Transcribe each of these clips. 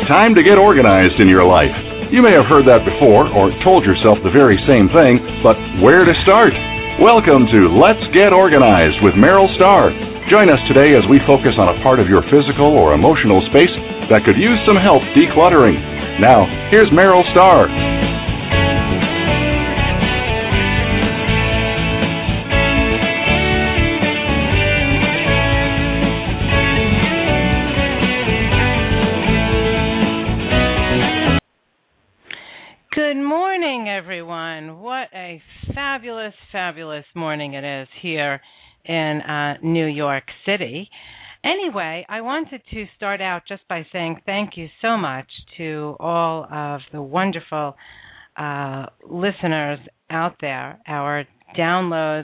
Time to get organized in your life. You may have heard that before or told yourself the very same thing, but where to start? Welcome to Let's Get Organized with Meryl Starr. Join us today as we focus on a part of your physical or emotional space that could use some help decluttering. Now, here's Meryl Starr. Good morning, everyone. What a fabulous, fabulous morning it is here in New York City. Anyway, I wanted to start out just by saying thank you so much to all of the wonderful listeners out there. Our downloads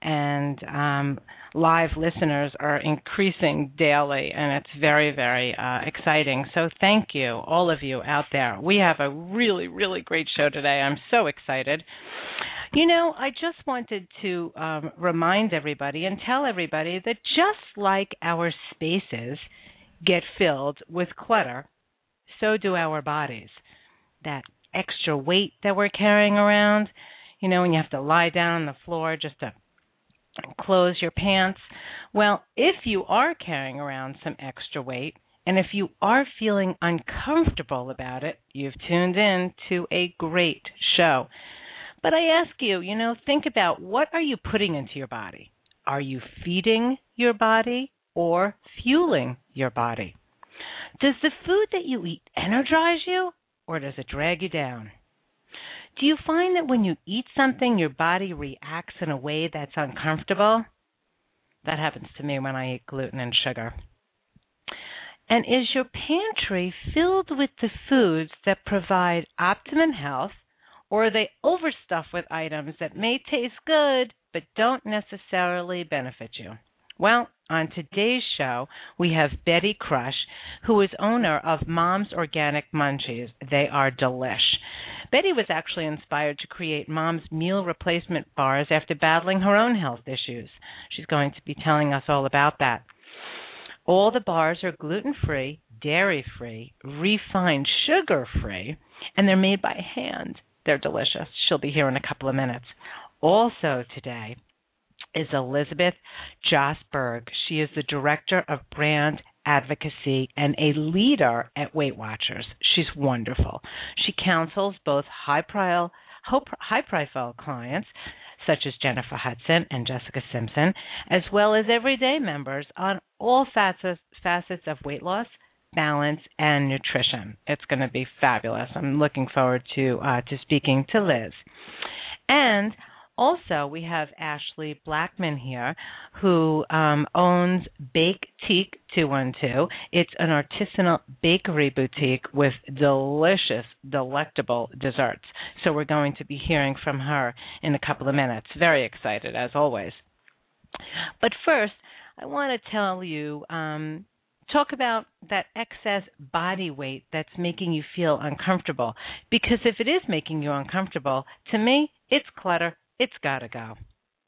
and live listeners are increasing daily, and it's very, very exciting. So thank you, all of you out there. We have a really, really great show today. I'm so excited. You know, I just wanted to remind everybody and tell everybody that just like our spaces get filled with clutter, so do our bodies. That extra weight that we're carrying around, you know, when you have to lie down on the floor just to close your pants. Well, if you are carrying around some extra weight, and if you are feeling uncomfortable about it, you've tuned in to a great show. But I ask you, you know, think about what are you putting into your body? Are you feeding your body or fueling your body? Does the food that you eat energize you or does it drag you down? Do you find that when you eat something, your body reacts in a way that's uncomfortable? That happens to me when I eat gluten and sugar. And is your pantry filled with the foods that provide optimum health, or are they overstuffed with items that may taste good but don't necessarily benefit you? Well, on today's show, we have Betty Crush, who is owner of Mom's Organic Munchies. They are delish. Betty was actually inspired to create Mom's meal replacement bars after battling her own health issues. She's going to be telling us all about that. All the bars are gluten-free, dairy-free, refined sugar-free, and they're made by hand. They're delicious. She'll be here in a couple of minutes. Also today is Elizabeth Josberg. She is the Director of Brand Advocacy and a leader at Weight Watchers. She's wonderful. She counsels both high-profile clients, such as Jennifer Hudson and Jessica Simpson, as well as everyday members on all facets of weight loss, balance, and nutrition. It's going to be fabulous. I'm looking forward to speaking to Liz. And also, we have Ashley Blackman here, who owns Baketique 212. It's an artisanal bakery boutique with delicious, delectable desserts. So we're going to be hearing from her in a couple of minutes. Very excited, as always. But first, I want to tell you, talk about that excess body weight that's making you feel uncomfortable. Because if it is making you uncomfortable, to me, it's clutter. It's got to go.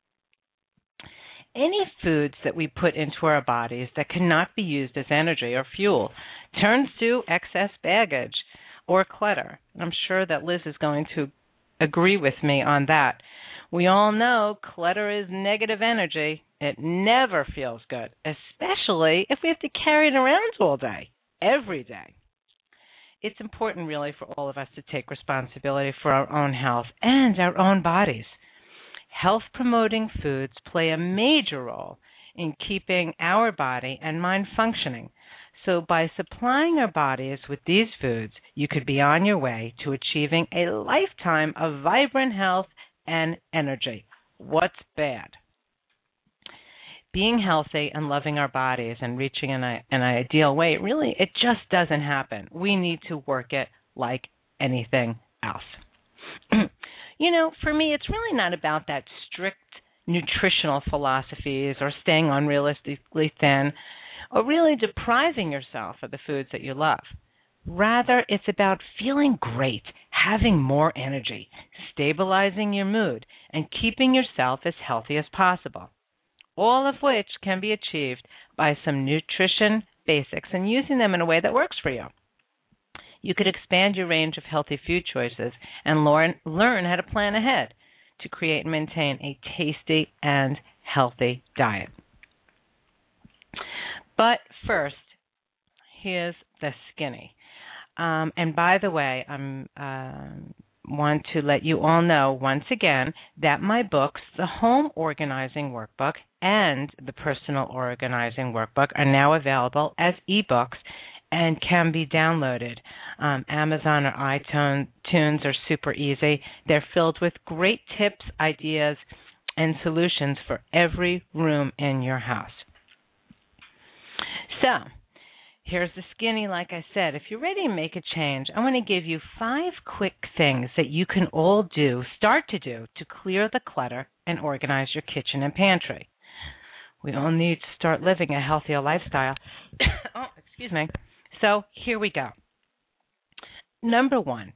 Any foods that we put into our bodies that cannot be used as energy or fuel turns to excess baggage or clutter. I'm sure that Liz is going to agree with me on that. We all know clutter is negative energy. It never feels good, especially if we have to carry it around all day, every day. It's important, really, for all of us to take responsibility for our own health and our own bodies. Health-promoting foods play a major role in keeping our body and mind functioning. So by supplying our bodies with these foods, you could be on your way to achieving a lifetime of vibrant health and energy. What's bad? Being healthy and loving our bodies and reaching an ideal weight, really, it just doesn't happen. We need to work it like anything else. You know, for me, it's really not about that strict nutritional philosophies or staying unrealistically thin or really depriving yourself of the foods that you love. Rather, it's about feeling great, having more energy, stabilizing your mood, and keeping yourself as healthy as possible, all of which can be achieved by some nutrition basics and using them in a way that works for you. You could expand your range of healthy food choices and learn how to plan ahead to create and maintain a tasty and healthy diet. But first, here's the skinny. And by the way, I want to let you all know once again that my books, the Home Organizing Workbook and the Personal Organizing Workbook, are now available as ebooks and can be downloaded. Amazon or iTunes are super easy. They're filled with great tips, ideas, and solutions for every room in your house. So, here's the skinny. Like I said, if you're ready to make a change, I want to give you 5 quick things that you can all start to do to clear the clutter and organize your kitchen and pantry. We all need to start living a healthier lifestyle. Oh, excuse me. So here we go. Number 1.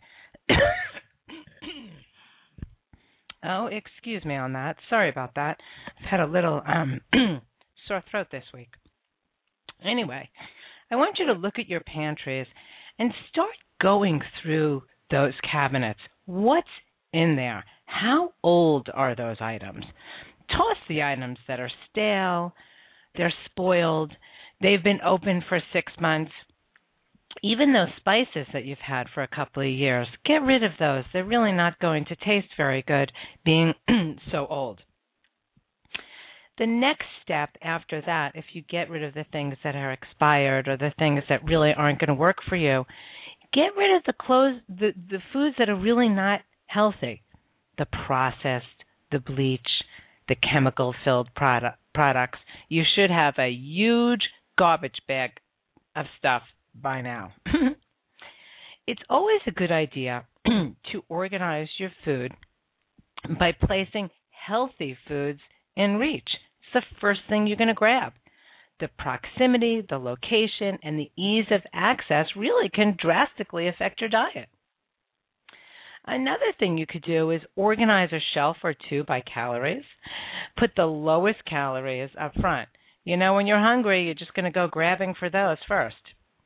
Oh, excuse me on that. Sorry about that. I've had a little sore throat this week. Anyway, I want you to look at your pantries and start going through those cabinets. What's in there? How old are those items? Toss the items that are stale, they're spoiled, they've been open for 6 months. Even those spices that you've had for a couple of years, get rid of those. They're really not going to taste very good being so old. The next step after that, if you get rid of the things that are expired or the things that really aren't going to work for you, get rid of the foods that are really not healthy, the processed, the bleach, the chemical-filled products. You should have a huge garbage bag of stuff by now. It's always a good idea to organize your food by placing healthy foods in reach. It's the first thing you're going to grab. The proximity, the location, and the ease of access really can drastically affect your diet. Another thing you could do is organize a shelf or 2 by calories. Put the lowest calories up front. You know, when you're hungry, you're just going to go grabbing for those first.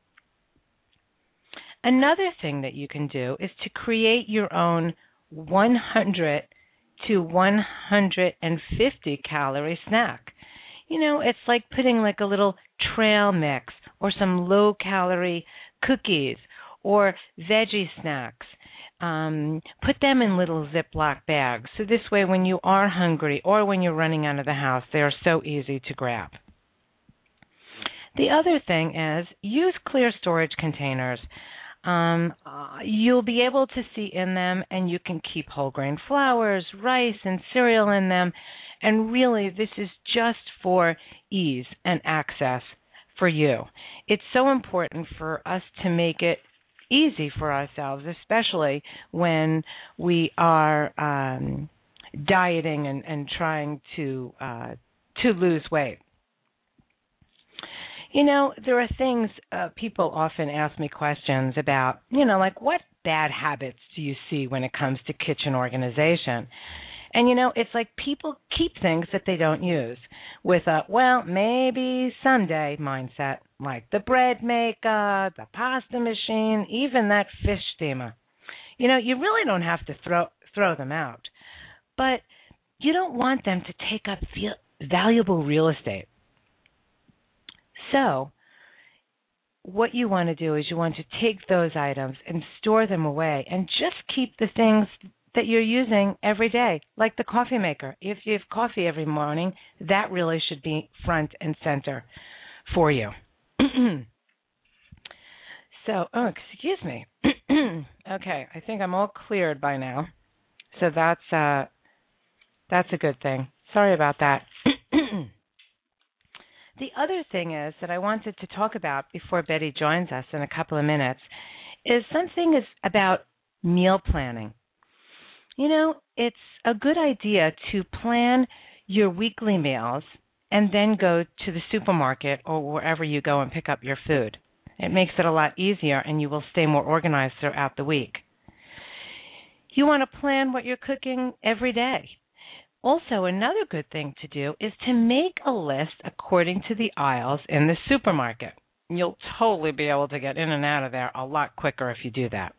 Another thing that you can do is to create your own 100 to 150 calorie snack. You know, it's like putting like a little trail mix or some low-calorie cookies or veggie snacks. Put them in little Ziploc bags. So this way when you are hungry or when you're running out of the house, they are so easy to grab. The other thing is use clear storage containers. You'll be able to see in them, and you can keep whole grain flours, rice, and cereal in them. And really, this is just for ease and access for you. It's so important for us to make it easy for ourselves, especially when we are dieting and trying to lose weight. You know, there are things people often ask me questions about, you know, like what bad habits do you see when it comes to kitchen organization? And, you know, it's like people keep things that they don't use with a, well, maybe someday mindset, like the bread maker, the pasta machine, even that fish steamer. You know, you really don't have to throw them out, but you don't want them to take up valuable real estate. So what you want to do is you want to take those items and store them away and just keep the things that you're using every day, like the coffee maker. If you have coffee every morning, that really should be front and center for you. So, excuse me. Okay, I think I'm all cleared by now. So that's a good thing. Sorry about that. The other thing is that I wanted to talk about before Betty joins us in a couple of minutes is something is about meal planning. You know, it's a good idea to plan your weekly meals and then go to the supermarket or wherever you go and pick up your food. It makes it a lot easier and you will stay more organized throughout the week. You want to plan what you're cooking every day. Also, another good thing to do is to make a list according to the aisles in the supermarket. You'll totally be able to get in and out of there a lot quicker if you do that.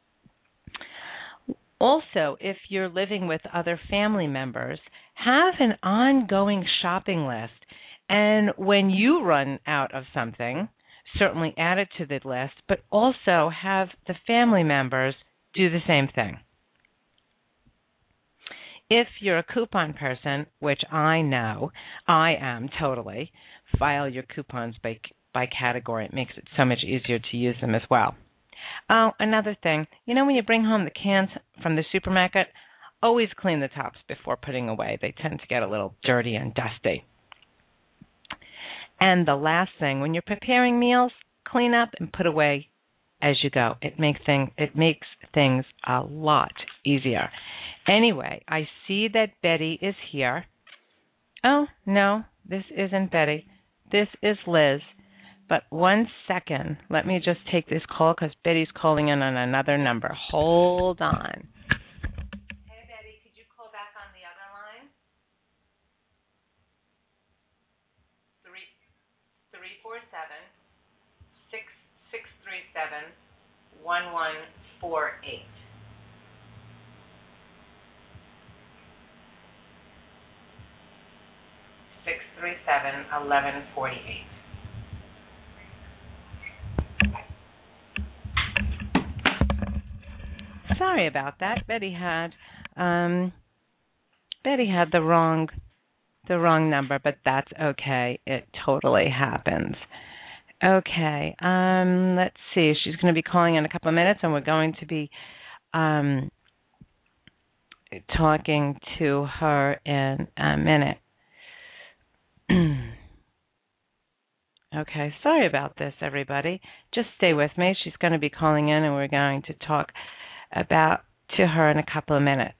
Also, if you're living with other family members, have an ongoing shopping list. And when you run out of something, certainly add it to the list, but also have the family members do the same thing. If you're a coupon person, which I know I am totally, file your coupons by category. It makes it so much easier to use them as well. Oh, another thing, when you bring home the cans from the supermarket, always clean the tops before putting away. They tend to get a little dirty and dusty. And the last thing, when you're preparing meals, clean up and put away as you go. It makes things a lot easier. Anyway, I see that Betty is here. Oh, no, this isn't Betty. This is Liz. But 1 second, let me just take this call because Betty's calling in on another number. Hold on. Hey, Betty, could you call back on the other line? 347-637-1148. 637-1148. Sorry about that. Betty had the wrong number, but that's okay. It totally happens. Okay. Let's see. She's going to be calling in a couple of minutes, and we're going to be talking to her in a minute. Okay, sorry about this, everybody. Just stay with me. She's going to be calling in, and we're going to talk to her in a couple of minutes.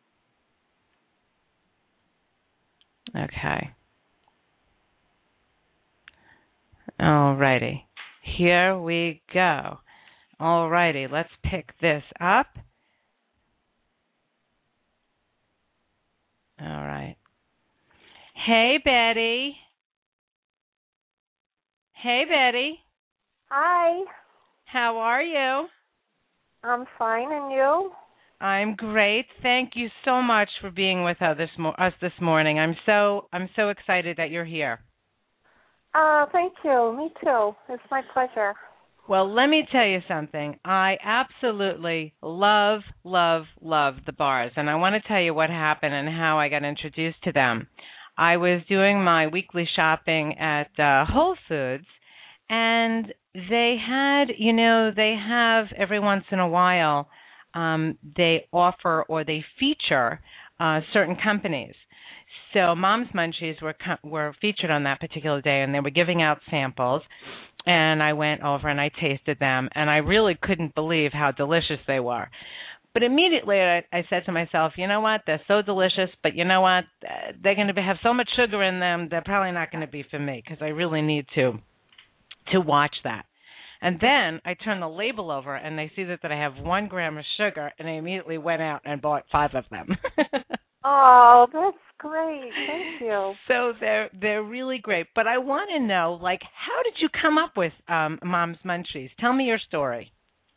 Okay. All righty. Here we go. All righty, let's pick this up. All right. Hey, Betty. Hey, Betty. Hi. How are you? I'm fine, and you? I'm great. Thank you so much for being with us this morning. I'm so excited that you're here. Thank you. Me too. It's my pleasure. Well, let me tell you something. I absolutely love the bars, and I want to tell you what happened and how I got introduced to them. I was doing my weekly shopping at Whole Foods, and they have every once in a while, they offer or they feature certain companies. So Mom's Munchies were featured on that particular day, and they were giving out samples. And I went over and I tasted them, and I really couldn't believe how delicious they were. But immediately I said to myself, you know what, they're so delicious, but you know what, they're going to have so much sugar in them, they're probably not going to be for me because I really need to watch that. And then I turned the label over, and I see that I have 1 gram of sugar, and I immediately went out and bought 5 of them. Oh, that's great. Thank you. So they're really great. But I want to know, how did you come up with Mom's Munchies? Tell me your story.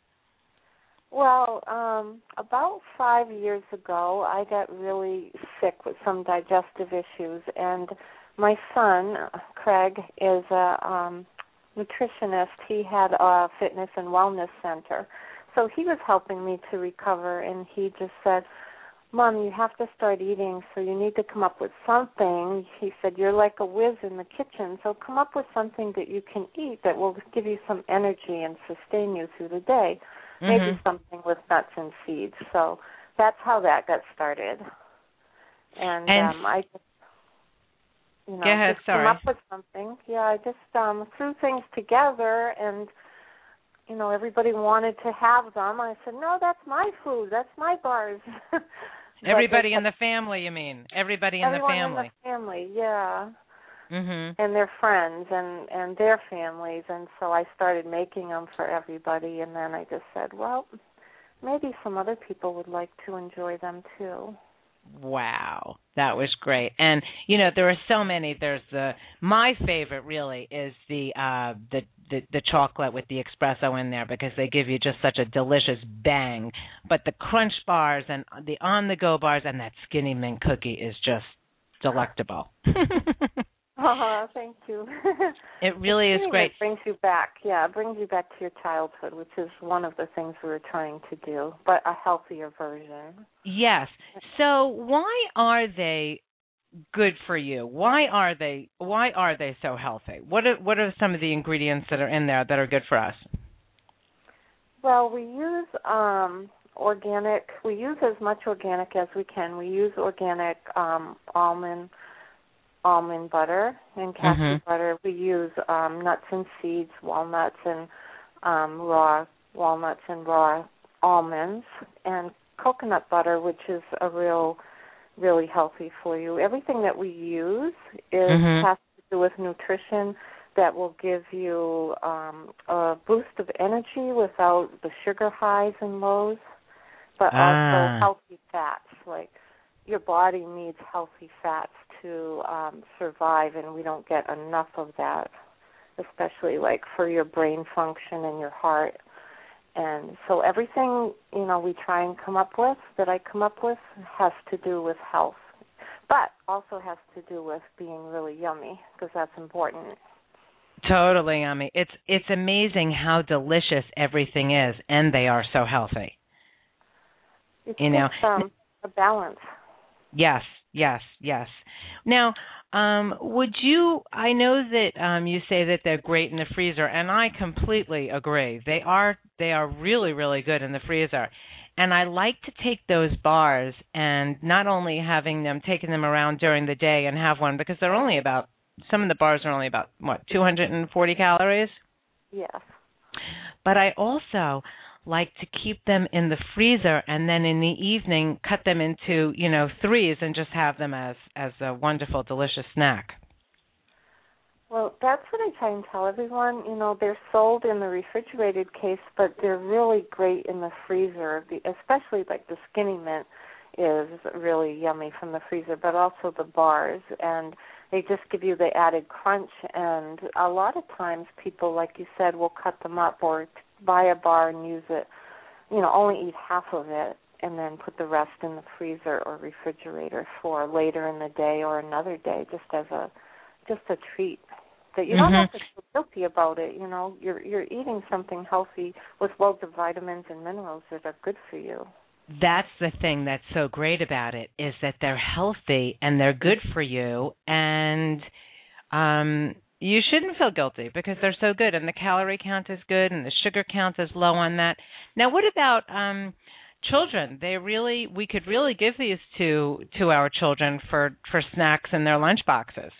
Well, about 5 years ago, I got really sick with some digestive issues, and my son, Craig, is a nutritionist. He had a fitness and wellness center. So he was helping me to recover, and he just said, Mom, you have to start eating, so you need to come up with something. He said, you're like a whiz in the kitchen, so come up with something that you can eat that will give you some energy and sustain you through the day. Maybe something with nuts and seeds. So that's how that got started. And I just, came up with something. Yeah, I just threw things together, and everybody wanted to have them. I said, no, that's my food. That's my bars. Everybody in the family, you mean? Everybody in the family. Everyone in the family, yeah. Mm-hmm. And their friends and their families. And so I started making them for everybody. And then I just said, well, maybe some other people would like to enjoy them too. Wow, that was great. And there are so many. There's my favorite really is the the chocolate with the espresso in there because they give you just such a delicious bang. But the Crunch bars and the on-the-go bars and that Skinny Mint cookie is just delectable. Oh, thank you. It really is great. It brings you back. Yeah, it brings you back to your childhood, which is one of the things we were trying to do, but a healthier version. Yes. So why are they good for you? Why are they so healthy? What are some of the ingredients that are in there that are good for us? Well, we use organic. We use as much organic as we can. We use organic almond butter and cashew butter. We use nuts and seeds, walnuts and raw almonds, and coconut butter, which is a really healthy for you. Everything that we use has to do with nutrition that will give you a boost of energy without the sugar highs and lows, but also healthy fats. Like your body needs healthy fats to survive, and we don't get enough of that, especially like for your brain function and your heart. And so everything, we try and come up with, that I come up with, has to do with health, but also has to do with being really yummy, because that's important. Totally yummy. It's amazing how delicious everything is, and they are so healthy. It's just a balance. Yes. Now, I know that you say that they're great in the freezer, and I completely agree. They are really, really good in the freezer. And I like to take those bars and not only taking them around during the day and have one, because some of the bars are only about, 240 calories? Yes. But I also like to keep them in the freezer and then in the evening cut them into, threes and just have them as a wonderful, delicious snack. Well, that's what I try and tell everyone. They're sold in the refrigerated case, but they're really great in the freezer, especially like the Skinny Mint is really yummy from the freezer, but also the bars, and they just give you the added crunch. And a lot of times people, like you said, will cut them up or buy a bar and use it, only eat half of it and then put the rest in the freezer or refrigerator for later in the day or another day, just as a treat. That you don't have to feel guilty about it. You're eating something healthy with loads of vitamins and minerals that are good for you. That's the thing that's so great about it, is that they're healthy and they're good for you, and you shouldn't feel guilty because they're so good, and the calorie count is good and the sugar count is low on that. Now, what about children? We could really give these to our children for snacks in their lunch boxes.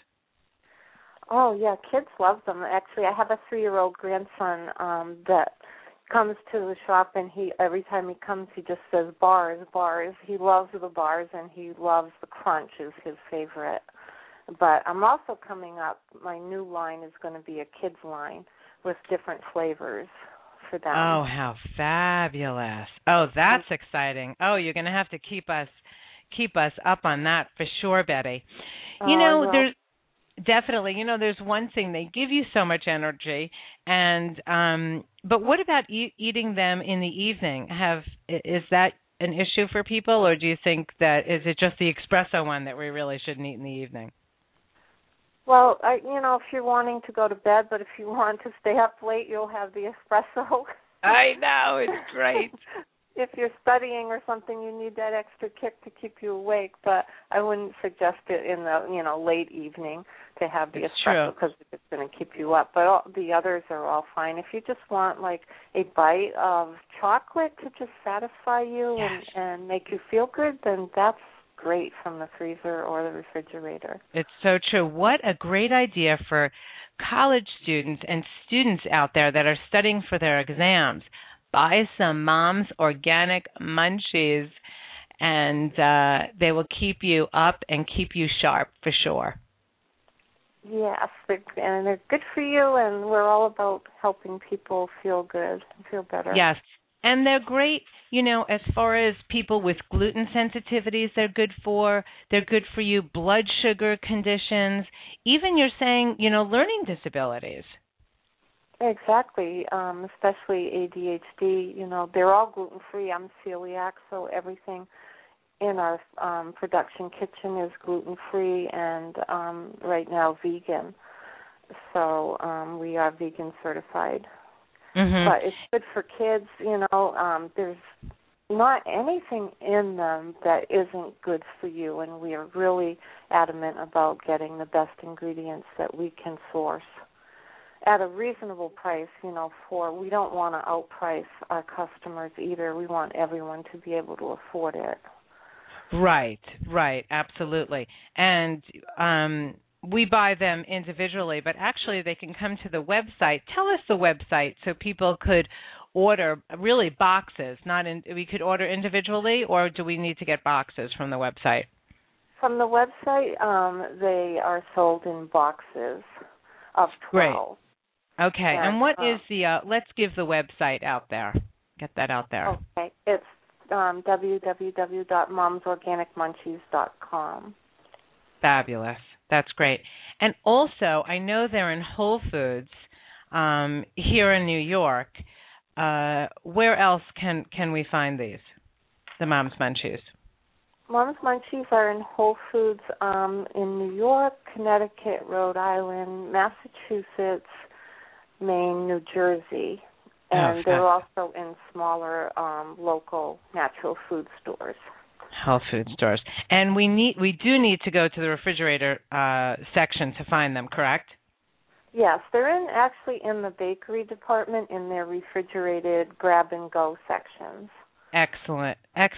Oh, yeah, kids love them. Actually, I have a 3-year-old grandson that comes to the shop, and every time he comes, he just says bars. He loves the bars, and he loves the crunch is his favorite. But I'm also coming up, my new line is going to be a kids line with different flavors for them. Oh, how fabulous. Oh, that's exciting. Oh, you're going to have to keep us up on that for sure, Betty. There's definitely, there's one thing, they give you so much energy, and but what about eating them in the evening? Is that an issue for people, or do you think is it just the espresso one that we really shouldn't eat in the evening? Well, if you're wanting to go to bed, but if you want to stay up late, you'll have the espresso. I know, it's great. If you're studying or something, you need that extra kick to keep you awake, but I wouldn't suggest it in the late evening to have the espresso because it's going to keep you up. But the others are all fine. If you just want like a bite of chocolate to just satisfy you and make you feel good, then that's great from the freezer or the refrigerator. It's so true. What a great idea for college students and students out there that are studying for their exams. Buy some Mom's Organic Munchies, and they will keep you up and keep you sharp for sure. Yes, and they're good for you, and we're all about helping people feel good, feel better. Yes, and they're great, as far as people with gluten sensitivities, they're good for you, blood sugar conditions, even you're saying, learning disabilities. Exactly, especially ADHD. They're all gluten-free. I'm celiac, so everything in our production kitchen is gluten-free and right now vegan. So we are vegan certified. Mm-hmm. But it's good for kids. There's not anything in them that isn't good for you, and we are really adamant about getting the best ingredients that we can source at a reasonable price, we don't want to outprice our customers either. We want everyone to be able to afford it. Right, absolutely. And we buy them individually, but actually they can come to the website. Tell us the website so people could order really boxes. We could order individually, or do we need to get boxes from the website? From the website, they are sold in boxes of 12. Great. Okay, and what is let's give the website out there. Get that out there. Okay, it's www.momsorganicmunchies.com. Fabulous. That's great. And also, I know they're in Whole Foods here in New York. Where else can we find these, the Mom's Munchies? Mom's Munchies are in Whole Foods in New York, Connecticut, Rhode Island, Massachusetts, Maine, New Jersey, and they're also in smaller local natural food stores. Health food stores. And we do need to go to the refrigerator section to find them, correct? Yes, they're actually in the bakery department in their refrigerated grab-and-go sections. Excellent.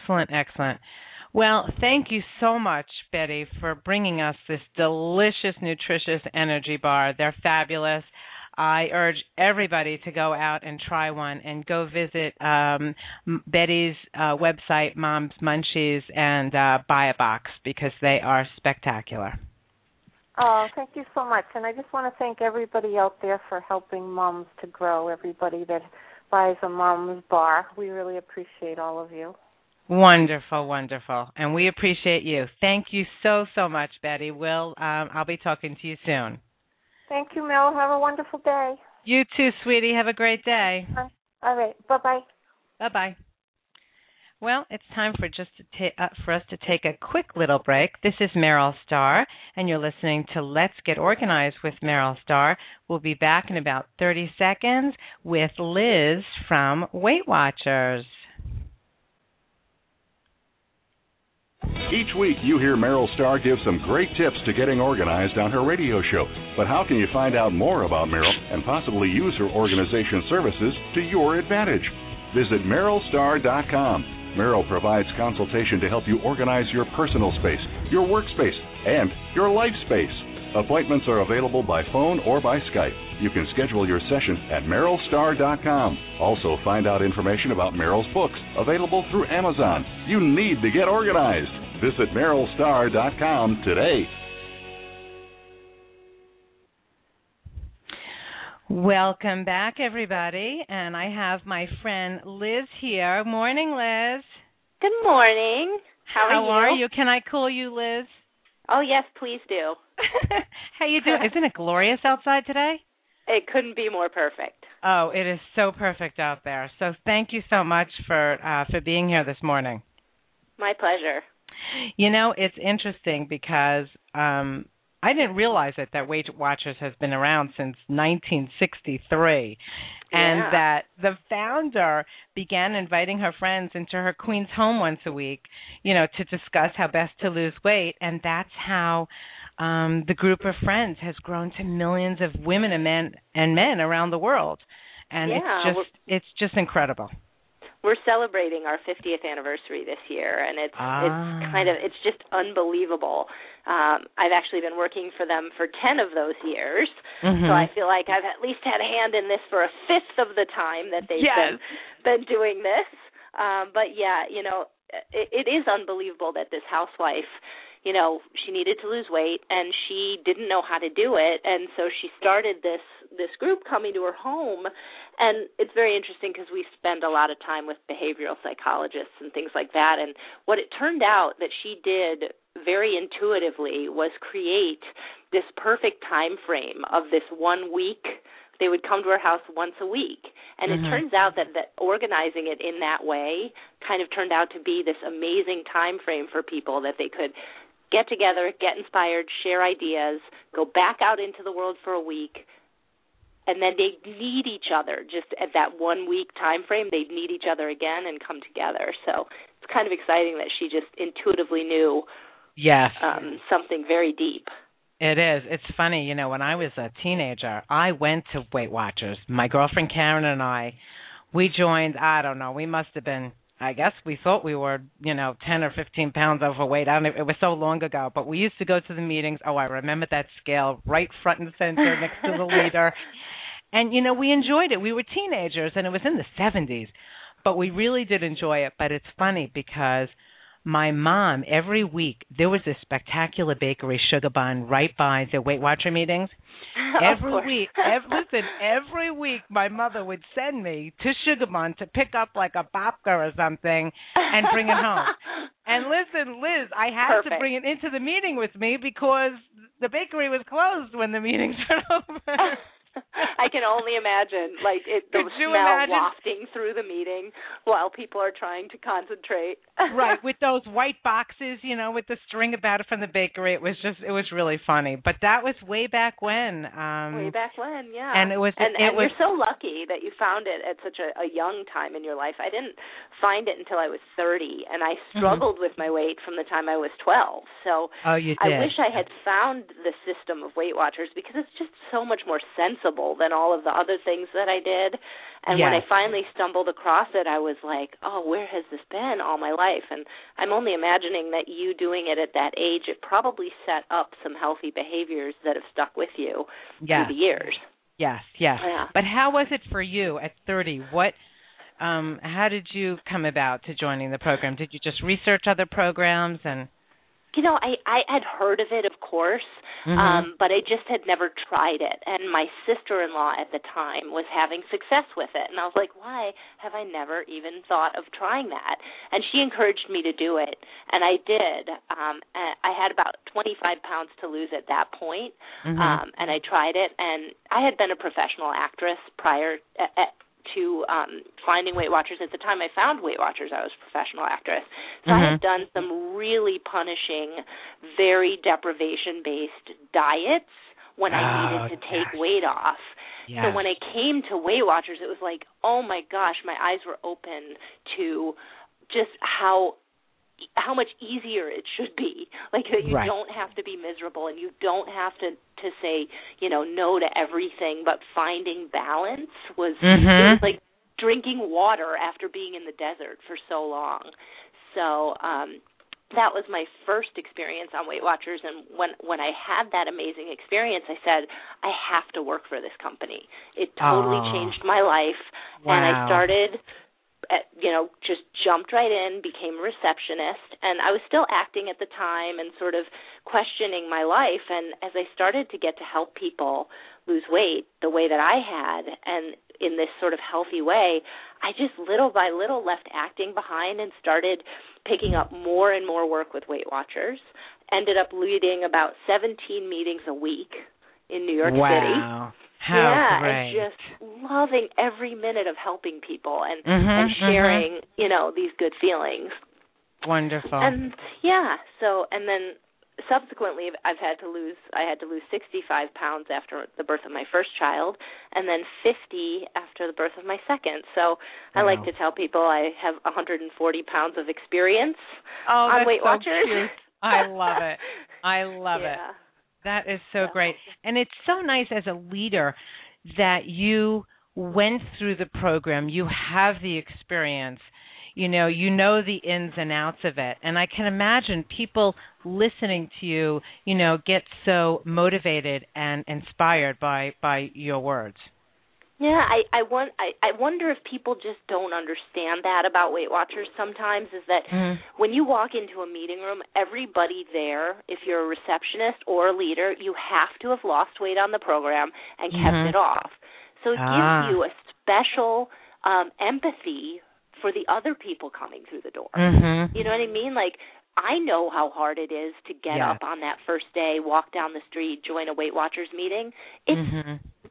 Well, thank you so much, Betty, for bringing us this delicious, nutritious energy bar. They're fabulous. I urge everybody to go out and try one and go visit Betty's website, Mom's Munchies, and buy a box because they are spectacular. Oh, thank you so much. And I just want to thank everybody out there for helping moms to grow, everybody that buys a Mom's bar. We really appreciate all of you. Wonderful. And we appreciate you. Thank you so much, Betty. I'll be talking to you soon. Thank you, Mel. Have a wonderful day. You too, sweetie. Have a great day. All right. Bye-bye. Bye-bye. Well, it's time for us to take a quick little break. This is Meryl Starr, and you're listening to Let's Get Organized with Meryl Starr. We'll be back in about 30 seconds with Liz from Weight Watchers. Each week, you hear Meryl Starr give some great tips to getting organized on her radio show. But how can you find out more about Meryl and possibly use her organization services to your advantage? Visit MerylStarr.com. Meryl provides consultation to help you organize your personal space, your workspace, and your life space. Appointments are available by phone or by Skype. You can schedule your session at MerylStarr.com. Also, find out information about Meryl's books, available through Amazon. You need to get organized. Visit MerylStarr.com today. Welcome back, everybody. And I have my friend Liz here. Morning, Liz. Good morning. How are you? Can I call you Liz? Oh, yes, please do. How you doing? Isn't it glorious outside today? It couldn't be more perfect. Oh, it is so perfect out there. So thank you so much for being here this morning. My pleasure. You know, it's interesting because I didn't realize that Weight Watchers has been around since 1963, and that the founder began inviting her friends into her Queens home once a week, to discuss how best to lose weight, and that's how the group of friends has grown to millions of women and men around the world, and it's just incredible. We're celebrating our 50th anniversary this year, and it's just unbelievable. I've actually been working for them for 10 of those years, so I feel like I've at least had a hand in this for a fifth of the time that they've been doing this. But it is unbelievable that this housewife, she needed to lose weight, and she didn't know how to do it, and so she started this group coming to her home. And it's very interesting because we spend a lot of time with behavioral psychologists and things like that, and what it turned out that she did very intuitively was create this perfect time frame of this 1 week. they would come to our house once a week. And it turns out that organizing it in that way kind of turned out to be this amazing time frame for people that they could get together, get inspired, share ideas, go back out into the world for a week, and then they'd need each other. Just at that 1 week time frame, they'd need each other again and come together. So it's kind of exciting that she just intuitively knew something very deep. It is. It's funny, you know, when I was a teenager, I went to Weight Watchers. My girlfriend Karen and I, we joined, I don't know, we must have been, I guess we thought we were, 10 or 15 pounds overweight. It was so long ago, but we used to go to the meetings. Oh, I remember that scale right front and center next to the leader. And, we enjoyed it. We were teenagers, and it was in the 70s, but we really did enjoy it. But it's funny because my mom, every week, there was this spectacular bakery, Sugar Bun, right by the Weight Watcher meetings. Every week, my mother would send me to Sugar Bun to pick up like a babka or something and bring it home. And listen, Liz, I had to bring it into the meeting with me because the bakery was closed when the meetings were over. I can only imagine, the smell wafting through the meeting while people are trying to concentrate. Right, with those white boxes, with the string about it from the bakery. It was really funny. But that was way back when. Way back when, yeah. And you're so lucky that you found it at such a young time in your life. I didn't find it until I was 30, and I struggled with my weight from the time I was 12. So you did. I wish I had found the system of Weight Watchers because it's just so much more sensible than all of the other things that I did. And when I finally stumbled across it, I was like, oh, where has this been all my life? And I'm only imagining that you doing it at that age, it probably set up some healthy behaviors that have stuck with you through the years. Yes. Yeah. But how was it for you at 30? How did you come about to joining the program? Did you just research other programs and... I had heard of it, of course, but I just had never tried it. And my sister-in-law at the time was having success with it. And I was like, why have I never even thought of trying that? And she encouraged me to do it, and I did. I had about 25 pounds to lose at that point, and I tried it. And I had been a professional actress prior to finding Weight Watchers. At the time I found Weight Watchers, I was a professional actress. So I had done some really punishing, very deprivation-based diets when I needed to take weight off. Yes. So when I came to Weight Watchers, it was like, oh my gosh, my eyes were open to just how much easier it should be. Like that you don't have to be miserable and you don't have to say, no to everything, but finding balance was, it was like drinking water after being in the desert for so long. So that was my first experience on Weight Watchers, and when I had that amazing experience, I said, I have to work for this company. It totally changed my life, and I started... just jumped right in, became a receptionist, and I was still acting at the time and sort of questioning my life. And as I started to get to help people lose weight the way that I had and in this sort of healthy way, I just little by little left acting behind and started picking up more and more work with Weight Watchers, ended up leading about 17 meetings a week in New York City. How great. And just loving every minute of helping people and sharing, these good feelings. Wonderful. And and then subsequently I had to lose 65 pounds after the birth of my first child, and then 50 after the birth of my second. So I like to tell people I have 140 pounds of experience on Weight Watchers. Cute. I love it. I love it. That is so great. And it's so nice as a leader that you went through the program. You have the experience. You know the ins and outs of it. And I can imagine people listening to you, get so motivated and inspired by your words. Yeah, I wonder if people just don't understand that about Weight Watchers sometimes, is that when you walk into a meeting room, everybody there, if you're a receptionist or a leader, you have to have lost weight on the program and kept it off. So it gives you a special empathy for the other people coming through the door. You know what I mean? Like, I know how hard it is to get up on that first day, walk down the street, join a Weight Watchers meeting. It's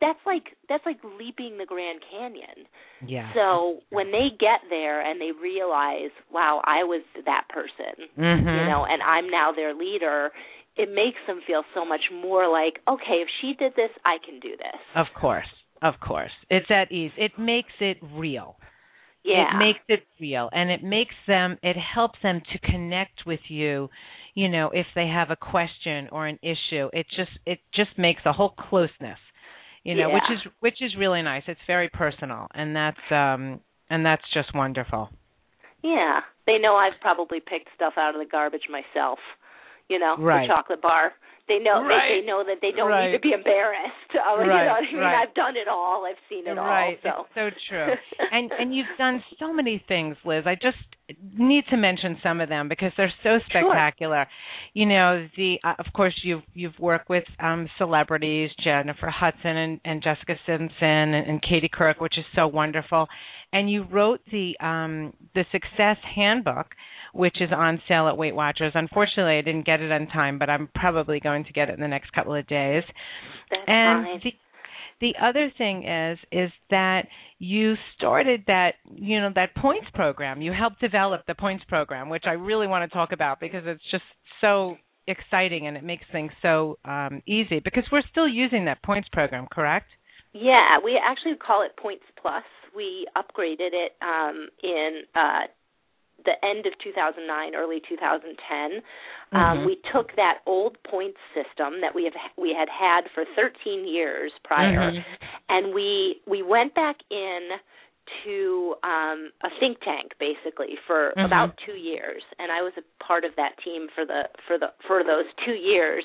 that's like leaping the Grand Canyon. Yeah. So when they get there and they realize, wow, I was that person, and I'm now their leader, it makes them feel so much more like, okay, if she did this, I can do this. Of course. It's at ease. It makes it real. Yeah. It makes it real, and it helps them to connect with you, if they have a question or an issue. It just makes a whole closeness, which is really nice. It's very personal, and that's just wonderful. Yeah. They know I've probably picked stuff out of the garbage myself. Right. The chocolate bar. They know they know that they don't need to be embarrassed. You know what I mean? Right. I've done it all. I've seen it all. Right. So. It's so true. and you've done so many things, Liz. I just need to mention some of them because they're so spectacular. Sure. Of course you've worked with celebrities, Jennifer Hudson and Jessica Simpson and Katie Couric, which is so wonderful. And you wrote the Success Handbook, which is on sale at Weight Watchers. Unfortunately, I didn't get it on time, but I'm probably going to get it in the next couple of days. That's and fine. The other thing is that you started that points program. You helped develop the points program, which I really want to talk about because it's just so exciting and it makes things so easy. Because we're still using that points program, correct? Yeah, we actually call it Points Plus. We upgraded it in the end of 2009, early 2010. We took that old points system that we had for 13 years prior, and we went back in to a think tank basically for about 2 years, and I was a part of that team for those 2 years.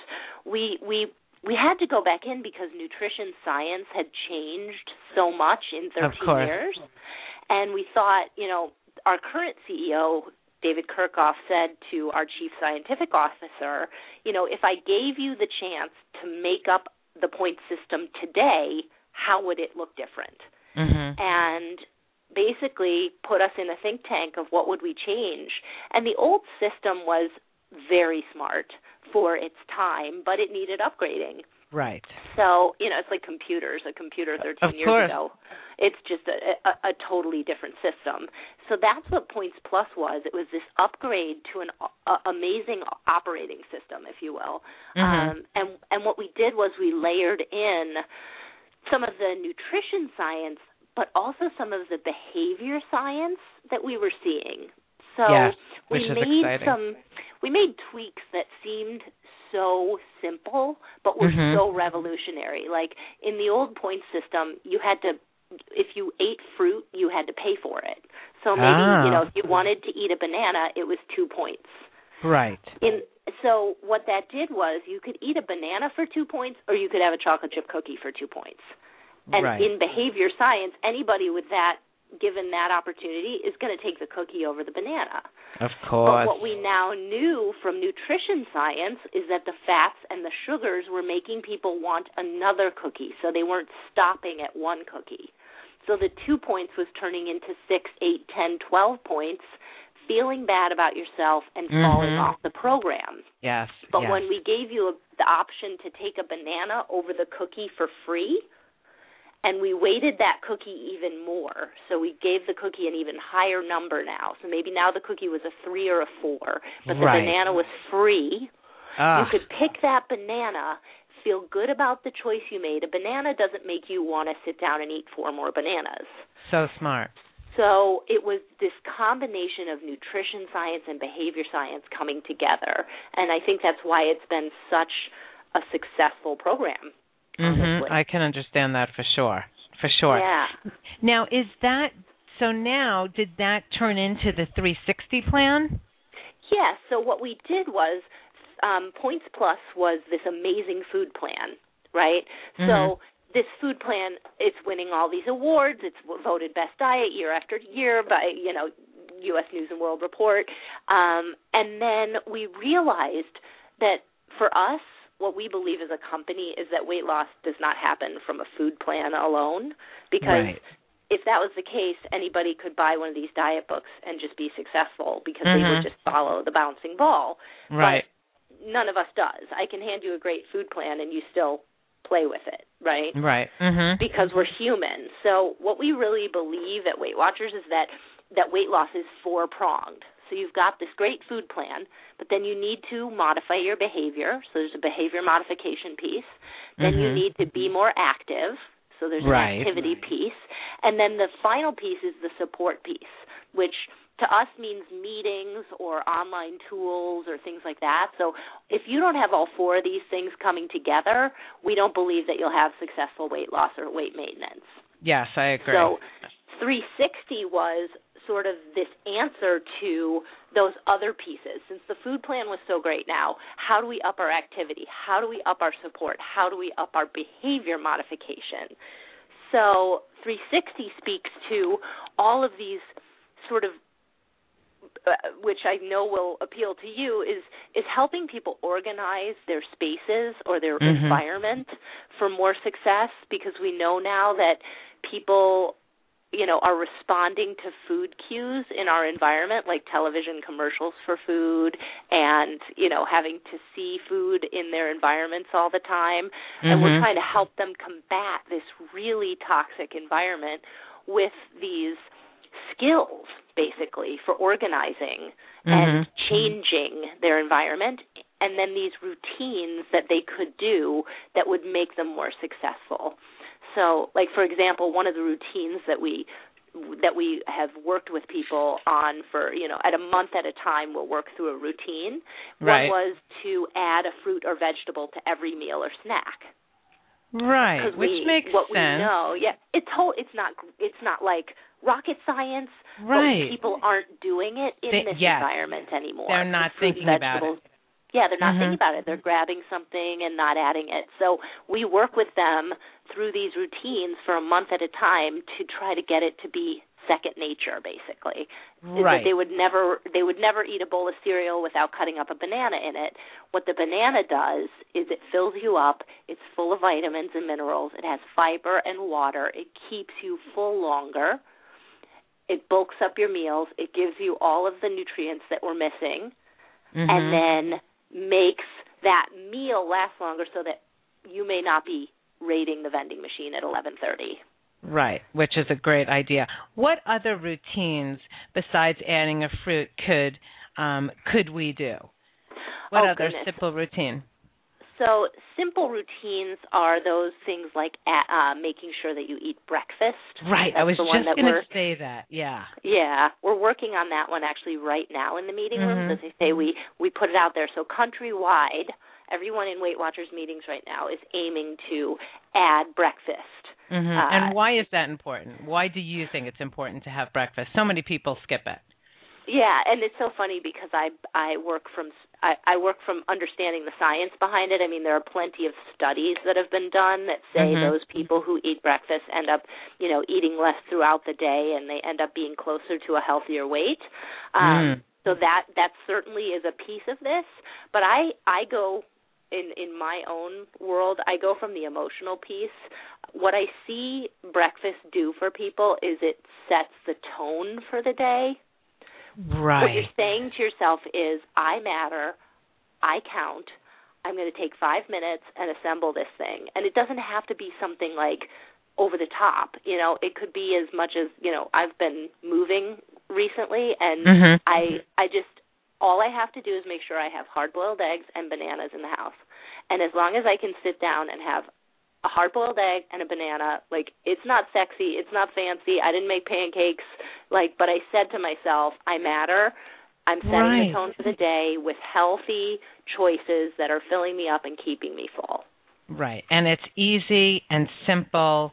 We had to go back in because nutrition science had changed so much in 13 years. And we thought, our current CEO, David Kirchhoff, said to our chief scientific officer, if I gave you the chance to make up the point system today, how would it look different? And basically put us in a think tank of what would we change. And the old system was very smart for its time, but it needed upgrading. Right. So, it's like computers. A computer 13 years ago, it's just a totally different system. So that's what Points Plus was. It was this upgrade to an amazing operating system, if you will. And what we did was we layered in some of the nutrition science, but also some of the behavior science that we were seeing. So we made tweaks that seemed so simple, but were so revolutionary. Like in the old point system, you had to, if you ate fruit, you had to pay for it. So maybe, if you wanted to eat a banana, it was 2 points. Right. So what that did was you could eat a banana for 2 points, or you could have a chocolate chip cookie for 2 points. And in behavior science, anybody with that, given that opportunity, is going to take the cookie over the banana. Of course. But what we now knew from nutrition science is that the fats and the sugars were making people want another cookie, so they weren't stopping at one cookie. So the 2 points was turning into 6, 8, 10, 12 points, feeling bad about yourself and falling off the program. Yes. But when we gave you the option to take a banana over the cookie for free, and we weighted that cookie even more. So we gave the cookie an even higher number now. So maybe now the cookie was a 3 or a 4, but the banana was free. You could pick that banana, feel good about the choice you made. A banana doesn't make you want to sit down and eat 4 more bananas. So smart. So it was this combination of nutrition science and behavior science coming together. And I think that's why it's been such a successful program. I can understand that for sure. For sure. Yeah. Now, did that turn into the 360 plan? Yeah. So what we did was Points Plus was this amazing food plan, right? So this food plan, it's winning all these awards. It's voted best diet year after year by, U.S. News and World Report. And then we realized that for us, what we believe as a company is that weight loss does not happen from a food plan alone, because if that was the case, anybody could buy one of these diet books and just be successful because they would just follow the bouncing ball. Right. But none of us does. I can hand you a great food plan and you still play with it, right? Right. Because we're human. So what we really believe at Weight Watchers is that weight loss is four-pronged. So you've got this great food plan, but then you need to modify your behavior. So there's a behavior modification piece. Then you need to be more active. So there's an activity piece. And then the final piece is the support piece, which to us means meetings or online tools or things like that. So if you don't have all four of these things coming together, we don't believe that you'll have successful weight loss or weight maintenance. Yes, I agree. So 360 was sort of this answer to those other pieces. Since the food plan was so great now, how do we up our activity? How do we up our support? How do we up our behavior modification? So 360 speaks to all of these sort of, which I know will appeal to you, is helping people organize their spaces or their environment for more success, because we know now that people are responding to food cues in our environment, like television commercials for food and, having to see food in their environments all the time. And we're trying to help them combat this really toxic environment with these skills, basically, for organizing and changing their environment, and then these routines that they could do that would make them more successful. So, like, for example, one of the routines that we have worked with people on for, at a month at a time, we'll work through a routine. Right. One was to add a fruit or vegetable to every meal or snack. Right, which makes what sense. We know, it's not like rocket science, right? But people aren't doing it in this environment anymore. They're not thinking about it. Yeah, they're not thinking about it. They're grabbing something and not adding it. So we work with them through these routines for a month at a time to try to get it to be second nature, basically. Right. They would never eat a bowl of cereal without cutting up a banana in it. What the banana does is it fills you up. It's full of vitamins and minerals. It has fiber and water. It keeps you full longer. It bulks up your meals. It gives you all of the nutrients that we're missing, and then makes that meal last longer so that you may not be raiding the vending machine at 11:30. Right, which is a great idea. What other routines besides adding a fruit could we do? What other simple routine? So simple routines are those things like making sure that you eat breakfast. Right, I was just going to say that, yeah. Yeah, we're working on that one actually right now in the meeting rooms. As I say, we put it out there. So countrywide, everyone in Weight Watchers meetings right now is aiming to add breakfast. And why is that important? Why do you think it's important to have breakfast? So many people skip it. Yeah, and it's so funny because I work from understanding the science behind it. I mean, there are plenty of studies that have been done that say those people who eat breakfast end up, eating less throughout the day, and they end up being closer to a healthier weight. So that certainly is a piece of this. But I go in my own world, I go from the emotional piece. What I see breakfast do for people is it sets the tone for the day. Right. What you're saying to yourself is, I matter, I count, I'm going to take 5 minutes and assemble this thing. And it doesn't have to be something like over the top. It could be as much as, I've been moving recently, and I just, all I have to do is make sure I have hard-boiled eggs and bananas in the house. And as long as I can sit down and have a hard-boiled egg and a banana, it's not sexy, it's not fancy, I didn't make pancakes, but I said to myself, I matter, I'm setting the tone for the day with healthy choices that are filling me up and keeping me full. Right, and it's easy and simple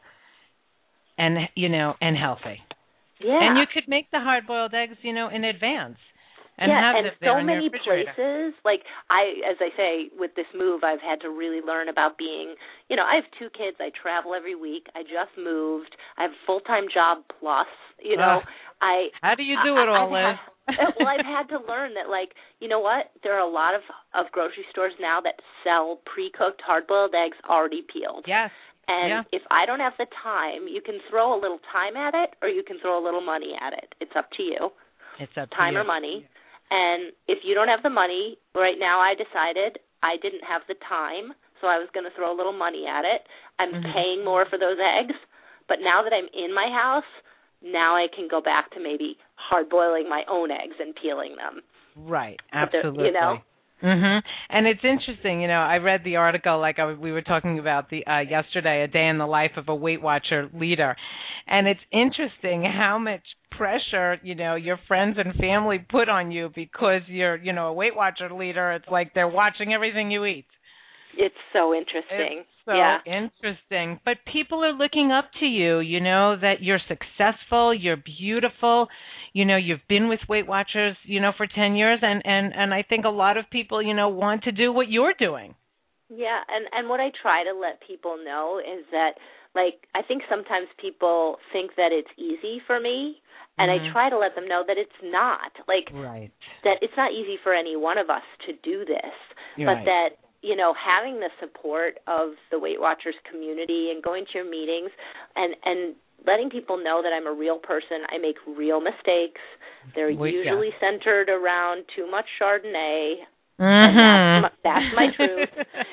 and, and healthy. Yeah. And you could make the hard-boiled eggs, in advance. And so many places, as I say, with this move, I've had to really learn about being, I have 2 kids, I travel every week, I just moved, I have a full-time job plus, How do you do it all, Liz? Well, I've had to learn that, you know what, there are a lot of grocery stores now that sell pre-cooked hard-boiled eggs already peeled. Yes. And if I don't have the time, you can throw a little time at it or you can throw a little money at it. It's up to you. It's up to time you. or money. And if you don't have the money, right now I decided I didn't have the time, so so I was going to throw a little money at it. I'm paying more for those eggs, but now that I'm in my house, now I can go back to maybe hard-boiling my own eggs and peeling them. Right, absolutely. Mm-hmm. And it's interesting, I read the article we were talking about yesterday, A Day in the Life of a Weight Watcher Leader. And it's interesting how much pressure, your friends and family put on you because you're, a Weight Watcher leader. It's like they're watching everything you eat. It's so interesting. It's so interesting. But people are looking up to you, that you're successful, you're beautiful. You've been with Weight Watchers, for 10 years, and I think a lot of people, want to do what you're doing. Yeah, and what I try to let people know is that, I think sometimes people think that it's easy for me, and I try to let them know that it's not. Right. That it's not easy for any one of us to do this, but that, having the support of the Weight Watchers community and going to your meetings and letting people know that I'm a real person. I make real mistakes. They're usually centered around too much Chardonnay, and that's my truth.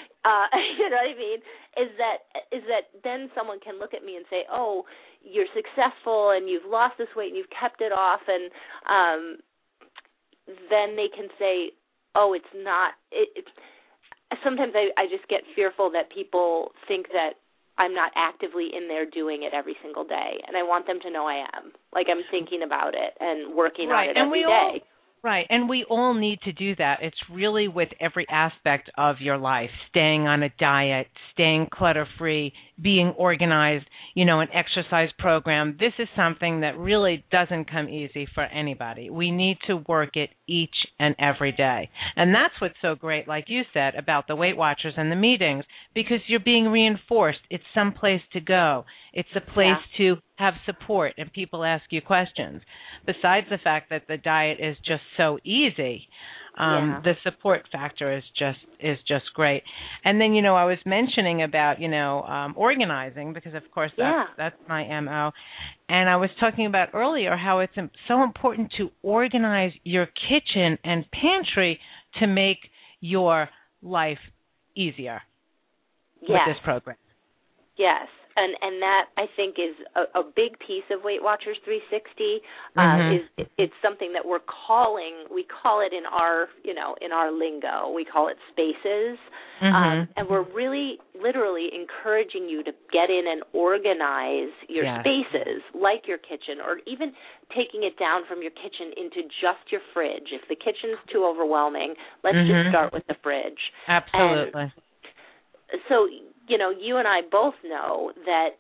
You know what I mean? Is that then someone can look at me and say, "Oh, you're successful and you've lost this weight and you've kept it off," and then they can say, "Oh, it's not." Sometimes I just get fearful that people think that I'm not actively in there doing it every single day, and I want them to know I am. I'm thinking about it and working on it every day. Right, and we all need to do that. It's really with every aspect of your life, staying on a diet, staying clutter-free, being organized, an exercise program. This is something that really doesn't come easy for anybody. We need to work it each and every day. And that's what's so great, like you said, about the Weight Watchers and the meetings, because you're being reinforced. It's some place to go. It's a place to have support and people ask you questions. Besides the fact that the diet is just so easy, the support factor is just great. And then, I was mentioning about, organizing, because of course that's my MO. And I was talking about earlier how it's so important to organize your kitchen and pantry to make your life easier with this program. Yes. And that, I think, is a big piece of Weight Watchers 360. It's something that we call it in our lingo. We call it spaces. And we're really literally encouraging you to get in and organize your spaces, like your kitchen, or even taking it down from your kitchen into just your fridge. If the kitchen's too overwhelming, let's just start with the fridge. Absolutely. And so, you and I both know that,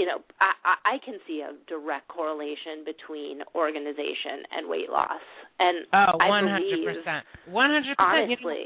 I can see a direct correlation between organization and weight loss. And 100%. 100%. Honestly.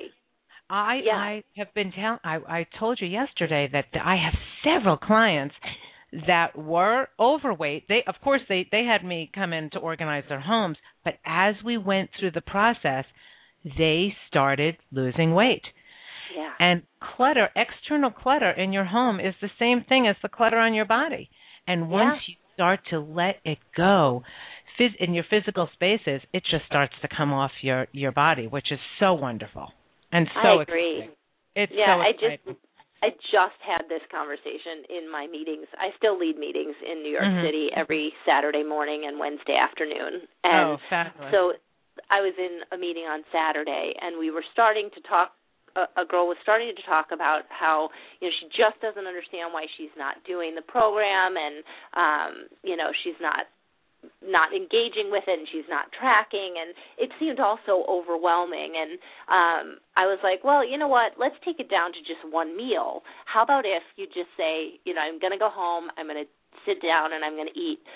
I have been I told you yesterday that I have several clients that were overweight. They had me come in to organize their homes, but as we went through the process, they started losing weight. Yeah. And clutter, external clutter in your home is the same thing as the clutter on your body. And once you start to let it go in your physical spaces, it just starts to come off your body, which is so wonderful and so exciting. It's so exciting. I just had this conversation in my meetings. I still lead meetings in New York City every Saturday morning and Wednesday afternoon. And fabulous. So I was in a meeting on Saturday, and we were starting to talk. A girl was starting to talk about how, she just doesn't understand why she's not doing the program, and, she's not engaging with it, and she's not tracking, and it seemed also overwhelming. And I was like, well, you know what, let's take it down to just one meal. How about if you just say, I'm going to go home, I'm going to sit down, and I'm going to eat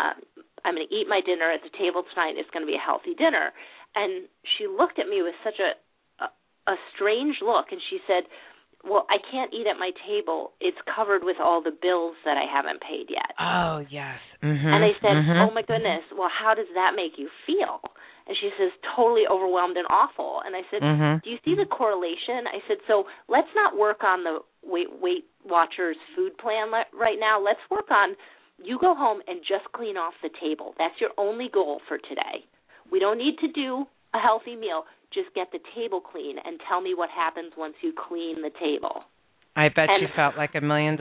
my dinner at the table tonight. It's going to be a healthy dinner. And she looked at me with such a strange look, and she said, well, I can't eat at my table. It's covered with all the bills that I haven't paid yet. Oh, yes. And I said, oh, my goodness, well, how does that make you feel? And she says, totally overwhelmed and awful. And I said, do you see the correlation? I said, so let's not work on the Weight Watchers food plan right now. Let's work on you go home and just clean off the table. That's your only goal for today. We don't need to do a healthy meal. Just get the table clean and tell me what happens once you clean the table. I bet you felt like $1 million.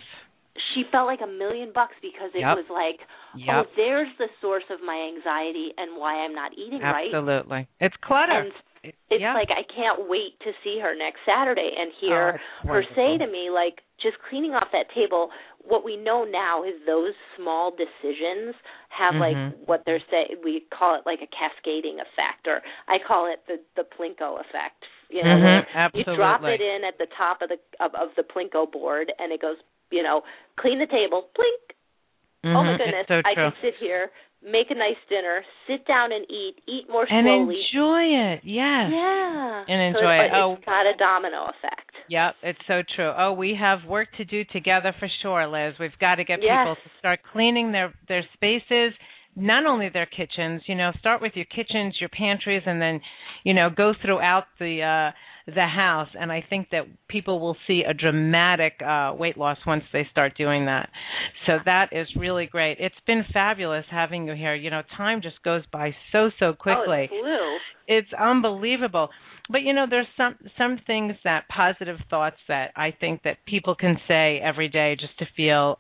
She felt like $1 million because it was like, oh, there's the source of my anxiety and why I'm not eating right. Absolutely. It's clutter. And it's like I can't wait to see her next Saturday and hear her say to me, like, just cleaning off that table. What we know now is those small decisions have like what they're saying. We call it like a cascading effect, or I call it the Plinko effect. You know, where you drop it in at the top of the Plinko board, and it goes, you know, clean the table, plink. Oh my goodness, so I can sit here, make a nice dinner, sit down and eat more and slowly. And enjoy it, yes. Yeah. And enjoy it. It's got a domino effect. Yep, it's so true. Oh, we have work to do together for sure, Liz. We've got to get people to start cleaning their spaces, not only their kitchens, you know, start with your kitchens, your pantries, and then, you know, go throughout the house. And I think that people will see a dramatic weight loss once they start doing that. So that is really great. It's been fabulous having you here. You know, time just goes by so quickly. Oh, it flew. It's unbelievable. But, you know, there's some things, that positive thoughts that I think that people can say every day just to feel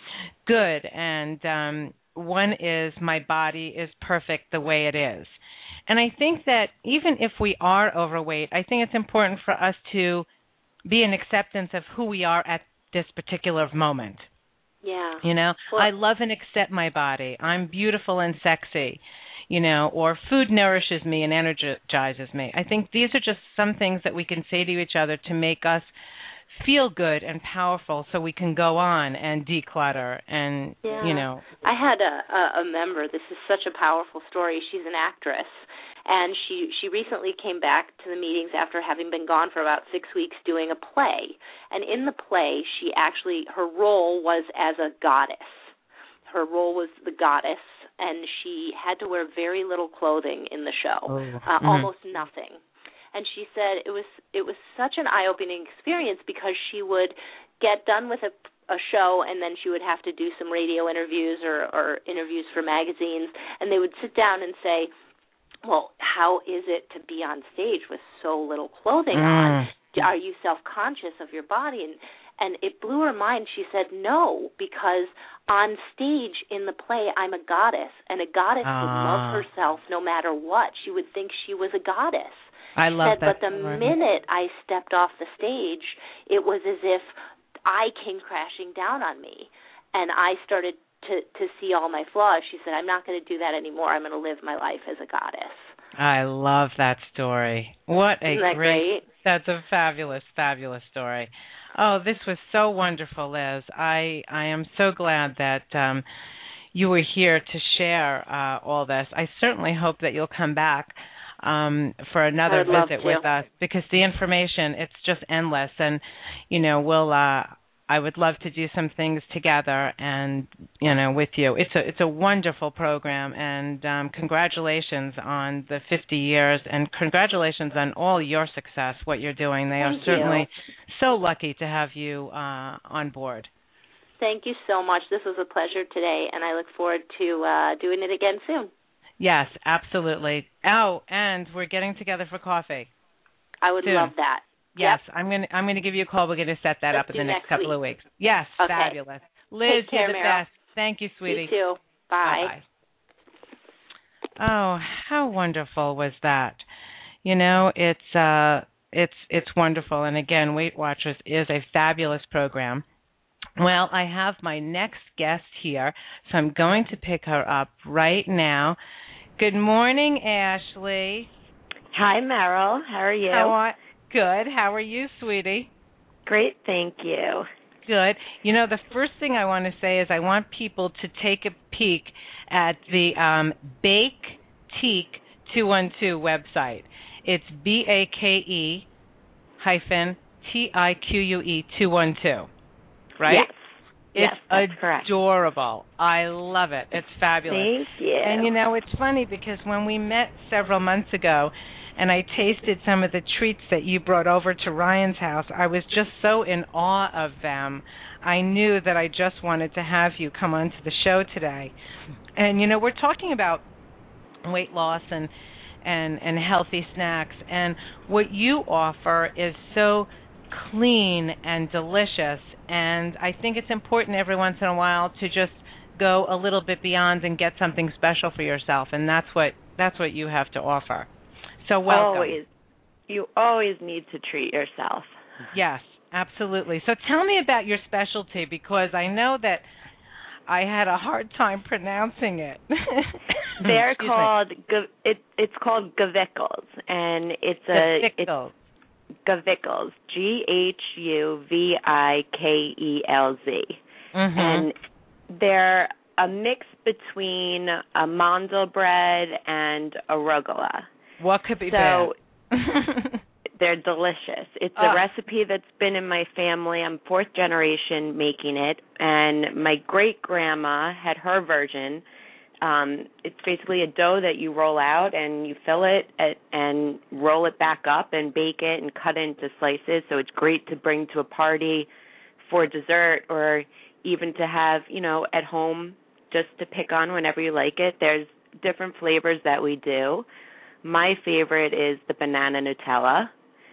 good. And one is, my body is perfect the way it is. And I think that even if we are overweight, I think it's important for us to be in acceptance of who we are at this particular moment. Yeah. You know, I love and accept my body. I'm beautiful and sexy, you know, or food nourishes me and energizes me. I think these are just some things that we can say to each other to make us feel good and powerful, so we can go on and declutter and, you know. I had a member, this is such a powerful story, she's an actress, and she recently came back to the meetings after having been gone for about 6 weeks doing a play. And in the play, her role was as a goddess. Her role was the goddess, and she had to wear very little clothing in the show, almost nothing. And she said it was such an eye-opening experience, because she would get done with a show, and then she would have to do some radio interviews or interviews for magazines, and they would sit down and say, well, how is it to be on stage with so little clothing on? Are you self-conscious of your body? And it blew her mind. She said, no, because on stage in the play, I'm a goddess, and a goddess would love herself no matter what. She would think she was a goddess. I love that. But the minute I stepped off the stage, it was as if I came crashing down on me, and I started to see all my flaws. She said, I'm not going to do that anymore. I'm going to live my life as a goddess. I love that story. What a Isn't that great? That's a fabulous, fabulous story. Oh, this was so wonderful, Liz. I am so glad that you were here to share all this. I certainly hope that you'll come back for another visit with us, because the information, it's just endless. And, you know, I would love to do some things together and, you know, with you. It's a wonderful program, and congratulations on the 50 years, and congratulations on all your success, what you're doing. They are certainly so lucky to have you on board. Thank you so much. This was a pleasure today, and I look forward to doing it again soon. Yes, absolutely. Oh, and we're getting together for coffee. I would love that. Yes, yep. I'm going to give you a call. We're going to set that up in the next couple of weeks. Yes, okay. Fabulous. Liz, Take care, you're the Meryl. best. Thank you, sweetie. You too. Bye. Bye-bye. Oh, how wonderful was that? You know, it's wonderful. And again, Weight Watchers is a fabulous program. Well, I have my next guest here, so I'm going to pick her up right now. Good morning, Ashley. Hi, Meryl. How are you? Good. How are you, sweetie? Great, thank you. Good. You know, the first thing I want to say is I want people to take a peek at the Baketeak 212 website. It's BAKE-TIQUE 212, right? Yes. It's that's correct. Adorable. I love it. It's fabulous. Thank you. And, you know, it's funny because when we met several months ago and I tasted some of the treats that you brought over to Ryan's house, I was just so in awe of them. I knew that I just wanted to have you come on to the show today. And, you know, we're talking about weight loss and healthy snacks. And what you offer is so clean and delicious. And I think it's important every once in a while to just go a little bit beyond and get something special for yourself, and that's what you have to offer. So welcome. You always need to treat yourself. Yes, absolutely. So tell me about your specialty, because I know that I had a hard time pronouncing it. They're called it's called Gavickles, and it's Gavickles. Gavickles, Ghuvikelz, and they're a mix between a mandel bread and arugula. What could be bad? They're delicious. It's a recipe that's been in my family. I'm fourth generation making it, and my great-grandma had her version. It's basically a dough that you roll out, and you fill it and roll it back up and bake it and cut it into slices. So it's great to bring to a party for dessert, or even to have, at home just to pick on whenever you like it. There's different flavors that we do. My favorite is the banana Nutella,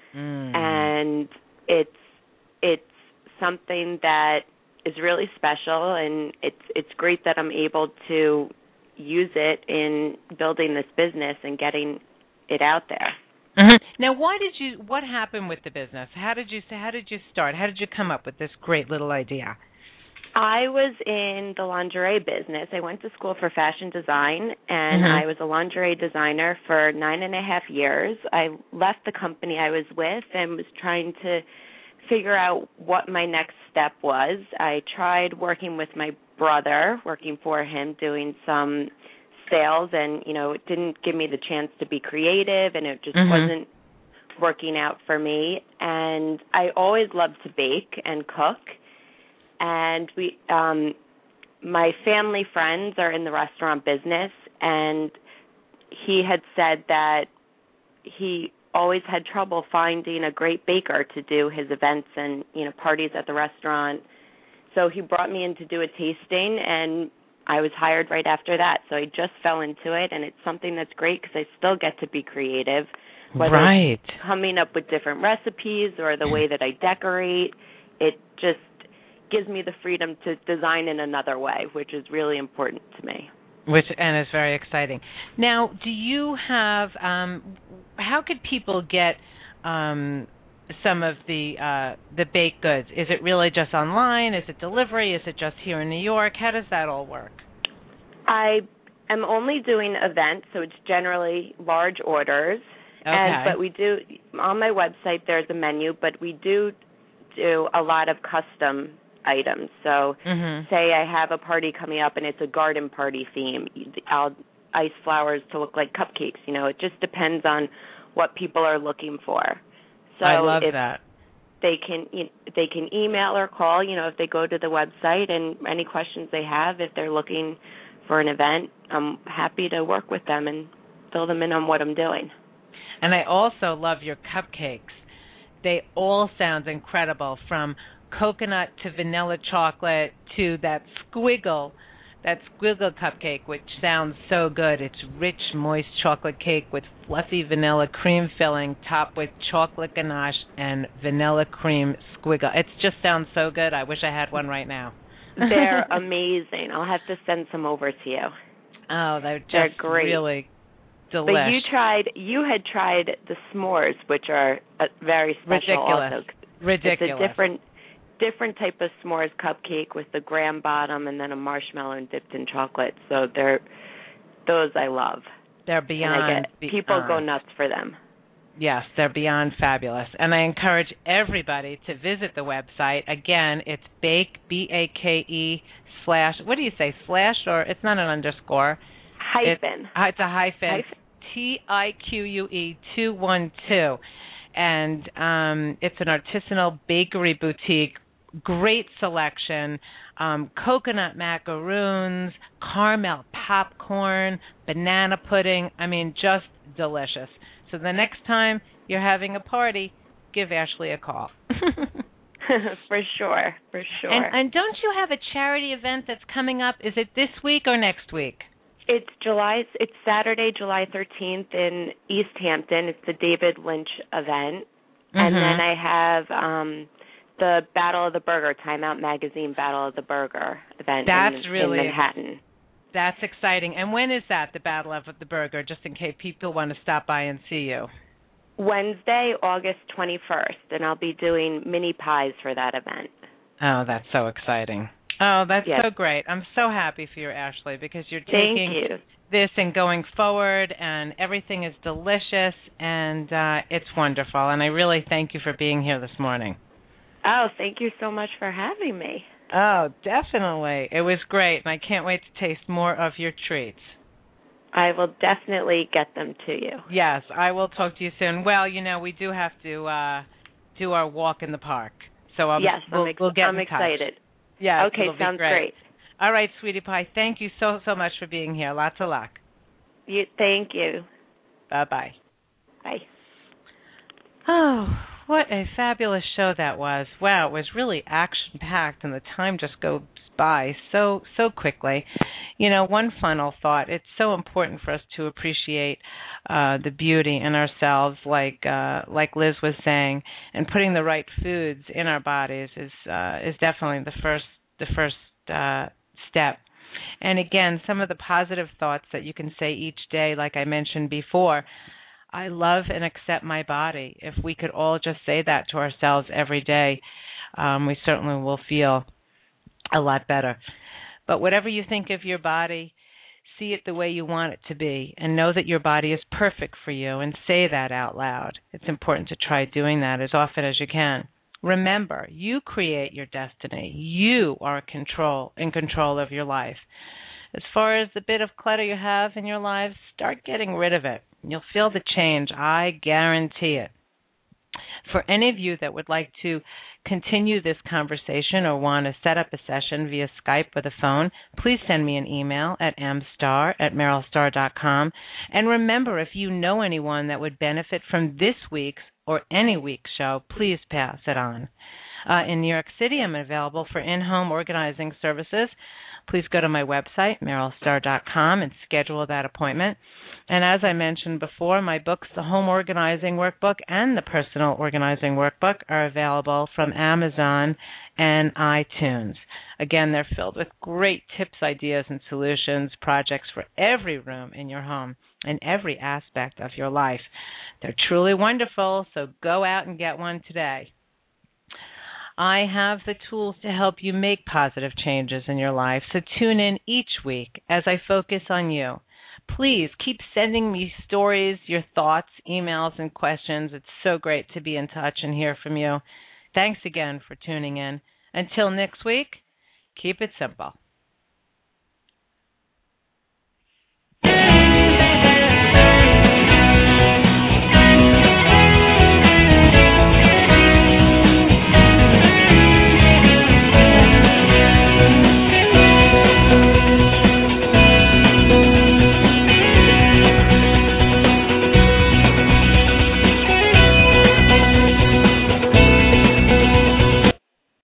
and it's something that is really special, and it's great that I'm able to use it in building this business and getting it out there. Now, what happened with the business? How did you start? How did you come up with this great little idea? I was in the lingerie business. I went to school for fashion design, and I was a lingerie designer for 9.5 years. I left the company I was with and was trying to figure out what my next step was. I tried working with my brother, working for him, doing some sales, and, it didn't give me the chance to be creative, and it just wasn't working out for me. And I always loved to bake and cook. And my family friends are in the restaurant business, and he had said that he always had trouble finding a great baker to do his events and, parties at the restaurant. So he brought me in to do a tasting, and I was hired right after that. So I just fell into it, and it's something that's great because I still get to be creative, whether it's coming up with different recipes or the way that I decorate. It just gives me the freedom to design in another way, which is really important to me. And is very exciting. Now, do you have? How could people get some of the baked goods? Is it really just online? Is it delivery? Is it just here in New York? How does that all work? I am only doing events, so it's generally large orders. Okay. But we do on my website. There's a menu, but we do a lot of custom items. So say I have a party coming up and it's a garden party theme. I'll ice flowers to look like cupcakes. It just depends on what people are looking for. So I love that. They can email or call, if they go to the website, and any questions they have, if they're looking for an event, I'm happy to work with them and fill them in on what I'm doing. And I also love your cupcakes. They all sound incredible, from coconut to vanilla chocolate to that squiggle cupcake, which sounds so good. It's rich, moist chocolate cake with fluffy vanilla cream filling, topped with chocolate ganache and vanilla cream squiggle. It just sounds so good. I wish I had one right now. They're amazing. I'll have to send some over to you. Oh, they're great. Really delicious. But you had tried the s'mores, which are very special. Ridiculous. Also. Ridiculous. It's a different type of s'mores cupcake with the graham bottom and then a marshmallow and dipped in chocolate. So those I love. They're beyond. People go nuts for them. Yes, they're beyond fabulous. And I encourage everybody to visit the website. Again, it's Bake, BAKE / what do you say, slash, or it's not an underscore? Hyphen. It's a hyphen. TIQUE 212. And it's an artisanal bakery boutique. Great selection. Coconut macaroons, caramel popcorn, banana pudding. I mean, just delicious. So the next time you're having a party, give Ashley a call. For sure. And don't you have a charity event that's coming up? Is it this week or next week? It's Saturday, July 13th in East Hampton. It's the David Lynch event. And then I have the Battle of the Burger, Time Out Magazine Battle of the Burger event in Manhattan. That's exciting. And when is that, the Battle of the Burger, just in case people want to stop by and see you? Wednesday, August 21st, and I'll be doing mini pies for that event. Oh, that's so exciting. Oh, that's so great. I'm so happy for you, Ashley, because you're taking this and going forward, and everything is delicious, and it's wonderful. And I really thank you for being here this morning. Oh, thank you so much for having me. Oh, definitely. It was great, and I can't wait to taste more of your treats. I will definitely get them to you. Yes, I will talk to you soon. Well, we do have to do our walk in the park. So we'll get in touch. I'm excited. Yeah. Okay, sounds great. All right, Sweetie Pie. Thank you so much for being here. Lots of luck. Thank you. Bye-bye. Bye. Oh, what a fabulous show that was. Wow, it was really action-packed, and the time just goes by so quickly. One final thought. It's so important for us to appreciate the beauty in ourselves, like Liz was saying, and putting the right foods in our bodies is definitely the first step. And again, some of the positive thoughts that you can say each day, like I mentioned before, I love and accept my body. If we could all just say that to ourselves every day, we certainly will feel a lot better. But whatever you think of your body, see it the way you want it to be, and know that your body is perfect for you, and say that out loud. It's important to try doing that as often as you can. Remember, you create your destiny. You are in control of your life. As far as the bit of clutter you have in your lives, start getting rid of it. You'll feel the change. I guarantee it. For any of you that would like to continue this conversation or want to set up a session via Skype with a phone, please send me an email at mstar@merylstar.com. And remember, if you know anyone that would benefit from this week's or any week's show, please pass it on. In New York City, I'm available for in-home organizing services. Please go to my website, merylstar.com, and schedule that appointment. And as I mentioned before, my books, the Home Organizing Workbook and the Personal Organizing Workbook, are available from Amazon and iTunes. Again, they're filled with great tips, ideas, and solutions, projects for every room in your home and every aspect of your life. They're truly wonderful, so go out and get one today. I have the tools to help you make positive changes in your life, so tune in each week as I focus on you. Please keep sending me stories, your thoughts, emails, and questions. It's so great to be in touch and hear from you. Thanks again for tuning in. Until next week, keep it simple.